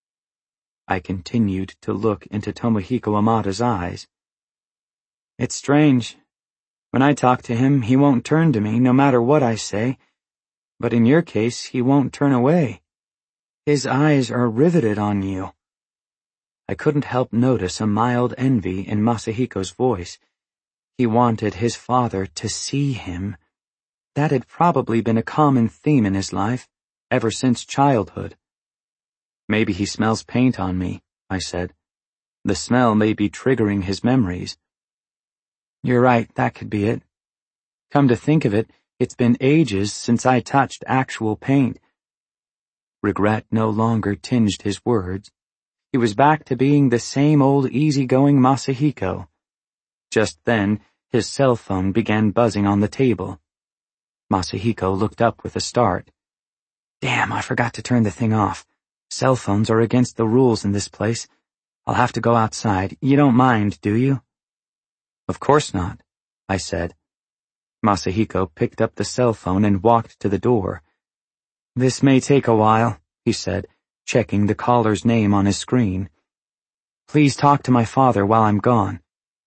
Speaker 1: I continued to look into Tomohiko Amada's eyes. "It's strange. When I talk to him, he won't turn to me, no matter what I say. But in your case, he won't turn away. His eyes are riveted on you." I couldn't help notice a mild envy in Masahiko's voice. He wanted his father to see him. That had probably been a common theme in his life, ever since childhood. "Maybe he smells paint on me," I said. "The smell may be triggering his memories." "You're right, that could be it. Come to think of it, it's been ages since I touched actual paint." Regret no longer tinged his words. He was back to being the same old easygoing Masahiko. Just then, his cell phone began buzzing on the table. Masahiko looked up with a start. "Damn, I forgot to turn the thing off. Cell phones are against the rules in this place. I'll have to go outside. You don't mind, do you?" "Of course not," I said. Masahiko picked up the cell phone and walked to the door. "This may take a while," he said, checking the caller's name on his screen. "Please talk to my father while I'm gone."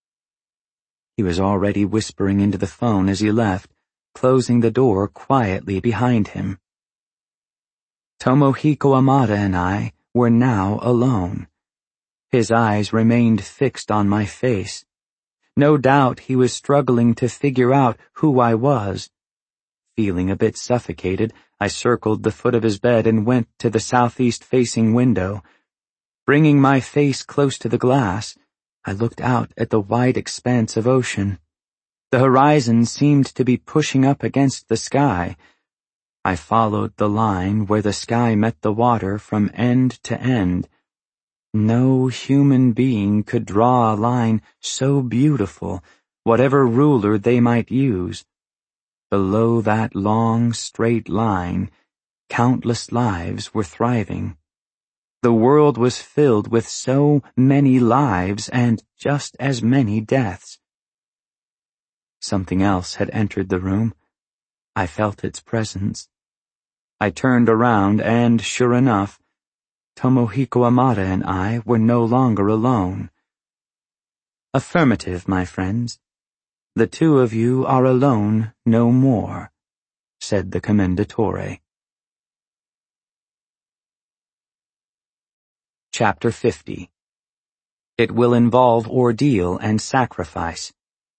Speaker 1: He was already whispering into the phone as he left, closing the door quietly behind him. Tomohiko Amada and I were now alone. His eyes remained fixed on my face. No doubt he was struggling to figure out who I was. Feeling a bit suffocated, I circled the foot of his bed and went to the southeast-facing window. Bringing my face close to the glass, I looked out at the wide expanse of ocean. The horizon seemed to be pushing up against the sky. I followed the line where the sky met the water from end to end. No human being could draw a line so beautiful, whatever ruler they might use. Below that long, straight line, countless lives were thriving. The world was filled with so many lives and just as many deaths. Something else had entered the room. I felt its presence. I turned around and, sure enough, Tomohiko Amada and I were no longer alone. "Affirmative, my friends. The two of you are alone no more," said the Commendatore. Chapter fifty. It will involve ordeal and sacrifice.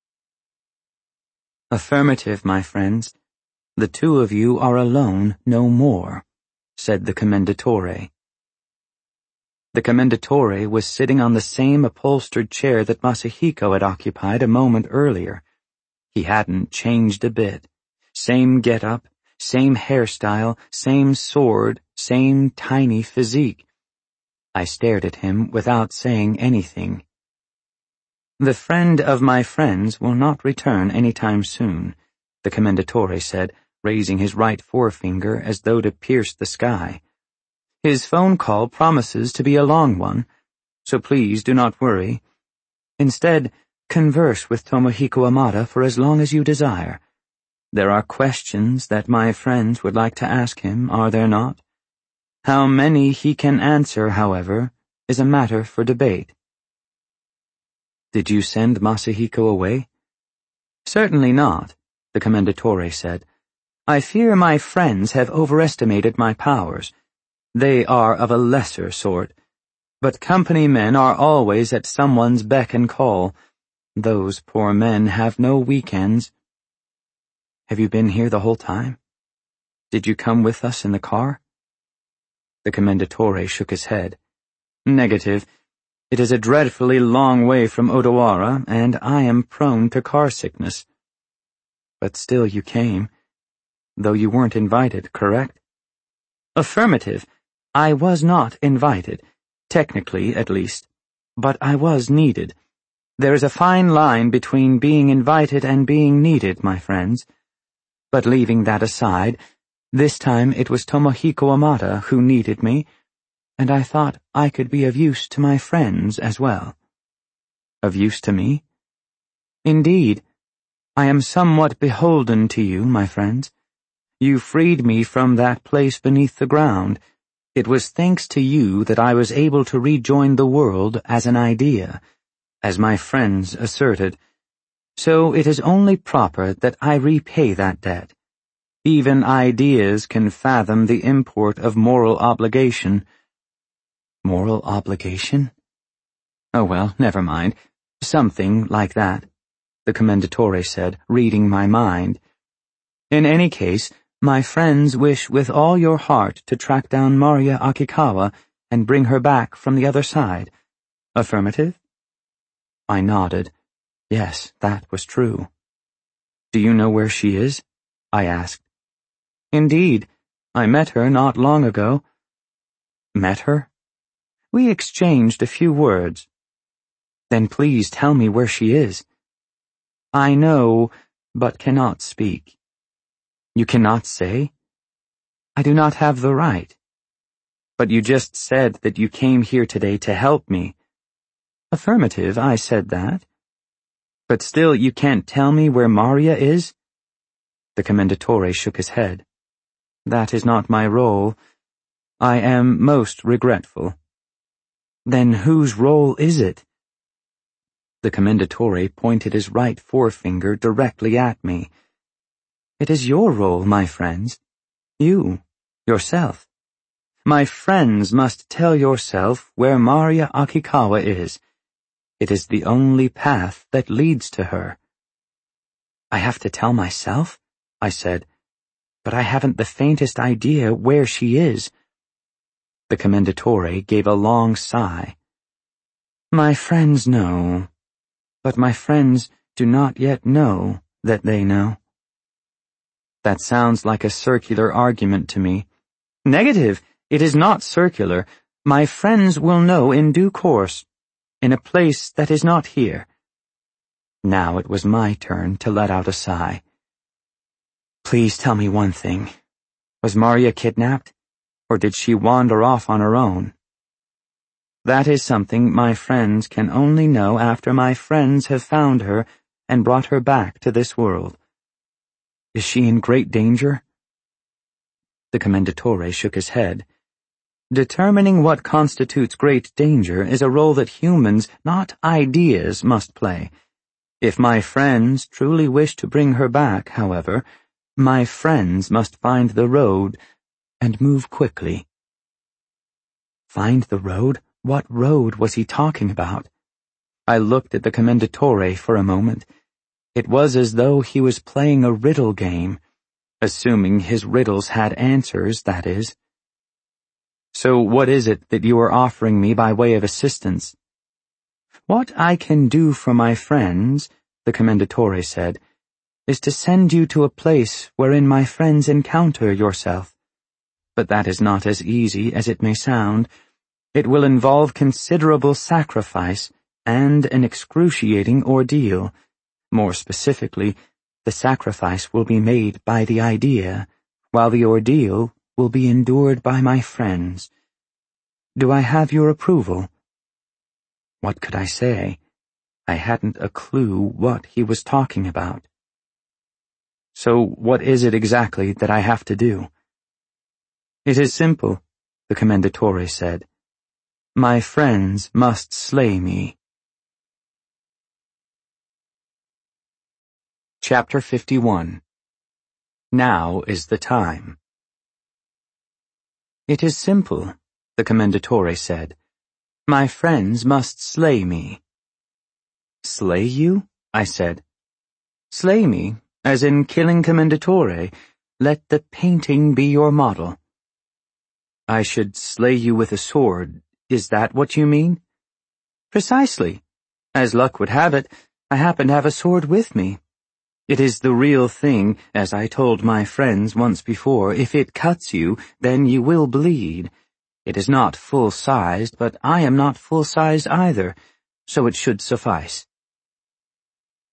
Speaker 1: "Affirmative, my friends. The two of you are alone no more," said the Commendatore. The Commendatore was sitting on the same upholstered chair that Masahiko had occupied a moment earlier. He hadn't changed a bit. Same get-up, same hairstyle, same sword, same tiny physique. I stared at him without saying anything. "The friend of my friends will not return any time soon," the Commendatore said, raising his right forefinger as though to pierce the sky. "His phone call promises to be a long one, so please do not worry. Instead, converse with Tomohiko Amada for as long as you desire. There are questions that my friends would like to ask him, are there not? How many he can answer, however, is a matter for debate." "Did you send Masahiko away?" "Certainly not," the Commendatore said. "I fear my friends have overestimated my powers. They are of a lesser sort, but company men are always at someone's beck and call. Those poor men have no weekends." "Have you been here the whole time? Did you come with us in the car?" The Commendatore shook his head. "Negative. It is a dreadfully long way from Odawara, and I am prone to car sickness." "But still you came, though you weren't invited, correct?" "Affirmative. I was not invited, technically at least, but I was needed. There is a fine line between being invited and being needed, my friends. But leaving that aside, this time it was Tomohiko Amada who needed me, and I thought I could be of use to my friends as well. Of use to me? Indeed, I am somewhat beholden to you, my friends. You freed me from that place beneath the ground. It was thanks to you that I was able to rejoin the world as an idea, as my friends asserted. So it is only proper that I repay that debt. Even ideas can fathom the import of moral obligation. Moral obligation? Oh well, never mind. Something like that, the Commendatore said, reading my mind. In any case, my friends wish with all your heart to track down Maria Akikawa and bring her back from the other side. Affirmative? I nodded. Yes, that was true. Do you know where she is? I asked. Indeed, I met her not long ago. Met her? We exchanged a few words. Then please tell me where she is. I know, but cannot speak. You cannot say? I do not have the right. But you just said that you came here today to help me. Affirmative, I said that. But still you can't tell me where Maria is? The Commendatore shook his head. That is not my role. I am most regretful. Then whose role is it? The Commendatore pointed his right forefinger directly at me. It is your role, my friends. You, yourself. My friends must tell yourself where Maria Akikawa is. It is the only path that leads to her. I have to tell myself? I said. But I haven't the faintest idea where she is. The Commendatore gave a long sigh. My friends know, but my friends do not yet know that they know. That sounds like a circular argument to me. Negative, it is not circular. My friends will know in due course, in a place that is not here. Now it was my turn to let out a sigh. Please tell me one thing. Was Maria kidnapped, or did she wander off on her own? That is something my friends can only know after my friends have found her and brought her back to this world. Is she in great danger? The Commendatore shook his head. Determining what constitutes great danger is a role that humans, not ideas, must play. If my friends truly wish to bring her back, however, my friends must find the road and move quickly. Find the road? What road was he talking about? I looked at the Commendatore for a moment. It was as though he was playing a riddle game, assuming his riddles had answers, that is. So what is it that you are offering me by way of assistance? What I can do for my friends, the Commendatore said, is to send you to a place wherein my friends encounter yourself. But that is not as easy as it may sound. It will involve considerable sacrifice and an excruciating ordeal. More specifically, the sacrifice will be made by the idea, while the ordeal will be endured by my friends. Do I have your approval? What could I say? I hadn't a clue what he was talking about. So what is it exactly that I have to do? It is simple, the Commendatore said. My friends must slay me. Chapter fifty-one. Now is the time. It is simple, the Commendatore said. My friends must slay me. Slay you? I said. Slay me, as in killing Commendatore. Let the painting be your model. I should slay you with a sword. Is that what you mean? Precisely. As luck would have it, I happen to have a sword with me. It is the real thing, as I told my friends once before. If it cuts you, then you will bleed. It is not full-sized, but I am not full-sized either, so it should suffice.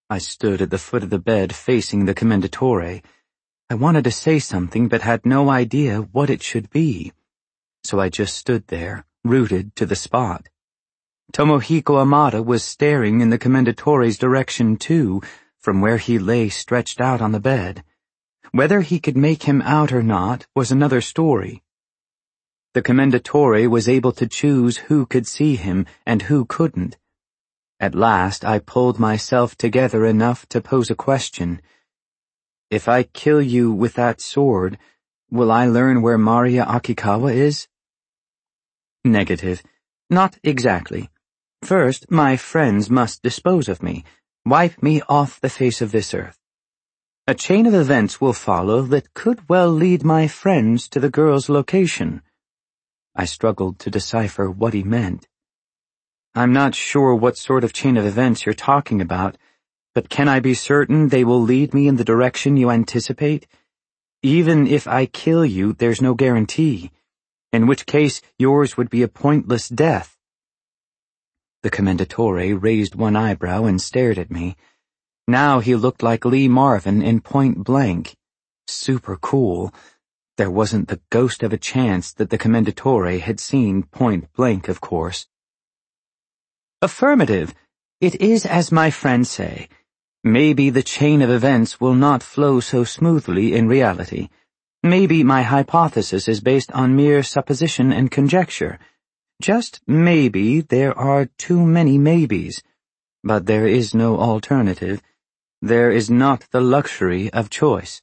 Speaker 1: I stood at the foot of the bed facing the commendatore. I wanted to say something but had no idea what it should be, so I just stood there, rooted to the spot. Tomohiko Amada was staring in the commendatore's direction too, from where he lay stretched out on the bed. Whether he could make him out or not was another story. The commendatore was able to choose who could see him and who couldn't. At last I pulled myself together enough to pose a question. If I kill you with that sword, will I learn where Maria Akikawa is? Negative. Not exactly. First, my friends must dispose of me, wipe me off the face of this earth. A chain of events will follow that could well lead my friends to the girl's location. I struggled to decipher what he meant. I'm not sure what sort of chain of events you're talking about, but can I be certain they will lead me in the direction you anticipate? Even if I kill you, there's no guarantee, in which case yours would be a pointless death. The commendatore raised one eyebrow and stared at me. Now he looked like Lee Marvin in Point Blank. Super cool. There wasn't the ghost of a chance that the commendatore had seen Point Blank, of course. Affirmative. It is as my friends say. Maybe the chain of events will not flow so smoothly in reality. Maybe my hypothesis is based on mere supposition and conjecture. Just maybe there are too many maybes. But there is no alternative. There is not the luxury of choice.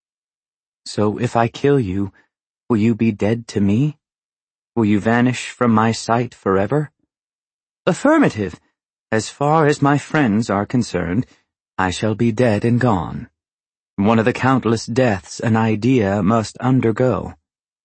Speaker 1: So if I kill you, will you be dead to me? Will you vanish from my sight forever? Affirmative. As far as my friends are concerned, I shall be dead and gone. One of the countless deaths an idea must undergo.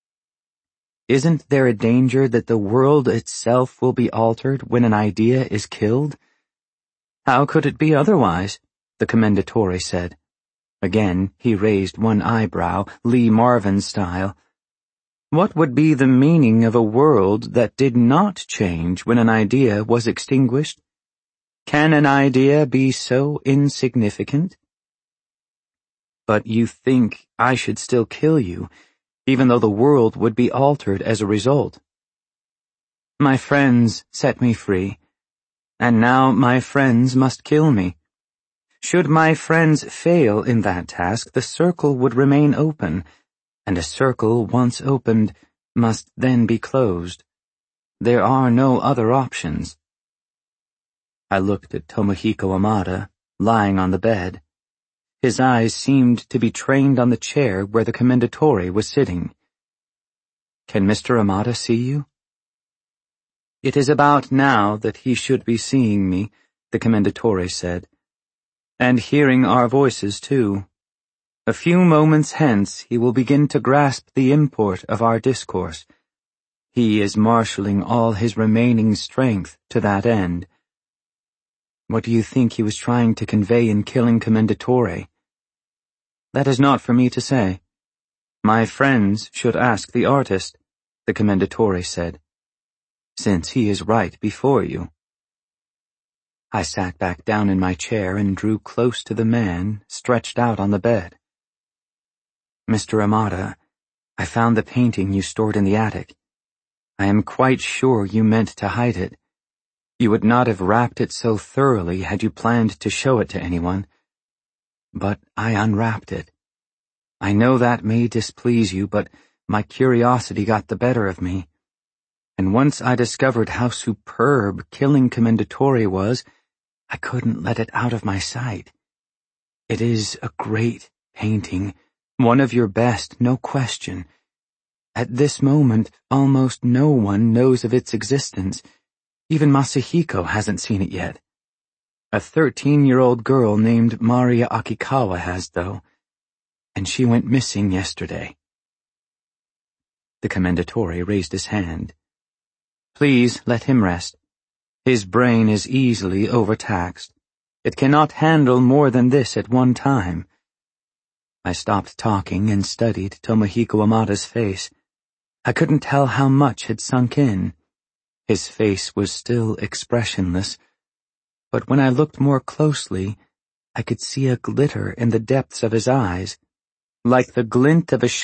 Speaker 1: Isn't there a danger that the world itself will be altered when an idea is killed? How could it be otherwise? The commendatore said. Again, he raised one eyebrow, Lee Marvin style. What would be the meaning of a world that did not change when an idea was extinguished? Can an idea be so insignificant? But you think I should still kill you, even though the world would be altered as a result. My friends set me free, and now my friends must kill me. Should my friends fail in that task, the circle would remain open, and a circle once opened must then be closed. There are no other options. I looked at Tomohiko Amada, lying on the bed. His eyes seemed to be trained on the chair where the commendatore was sitting. Can Mister Amada see you? It is about now that he should be seeing me, the commendatore said, and hearing our voices too. A few moments hence he will begin to grasp the import of our discourse. He is marshalling all his remaining strength to that end. What do you think he was trying to convey in killing Commendatore? That is not for me to say. My friends should ask the artist, the Commendatore said, since he is right before you. I sat back down in my chair and drew close to the man stretched out on the bed. Mister Amada, I found the painting you stored in the attic. I am quite sure you meant to hide it. You would not have wrapped it so thoroughly had you planned to show it to anyone. But I unwrapped it. I know that may displease you, but my curiosity got the better of me. And once I discovered how superb killing Commendatore was, I couldn't let it out of my sight. It is a great painting, one of your best, no question. At this moment, almost no one knows of its existence. Even Masahiko hasn't seen it yet. A thirteen-year-old girl named Maria Akikawa has, though, and she went missing yesterday. The Commendatore raised his hand. Please let him rest. His brain is easily overtaxed. It cannot handle more than this at one time. I stopped talking and studied Tomohiko Amada's face. I couldn't tell how much had sunk in. His face was still expressionless, but when I looked more closely, I could see a glitter in the depths of his eyes, like the glint of a